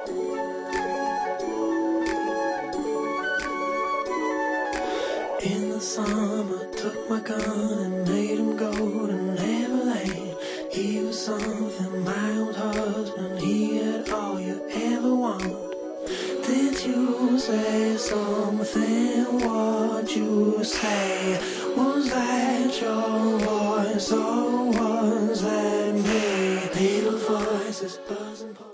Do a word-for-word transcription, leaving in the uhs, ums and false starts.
In the summer, took my gun and made him go to Neverland. He was something, my old husband, he had all you ever want. Did you say something? What'd you say? Was that your voice or was that me? Little voices buzzing.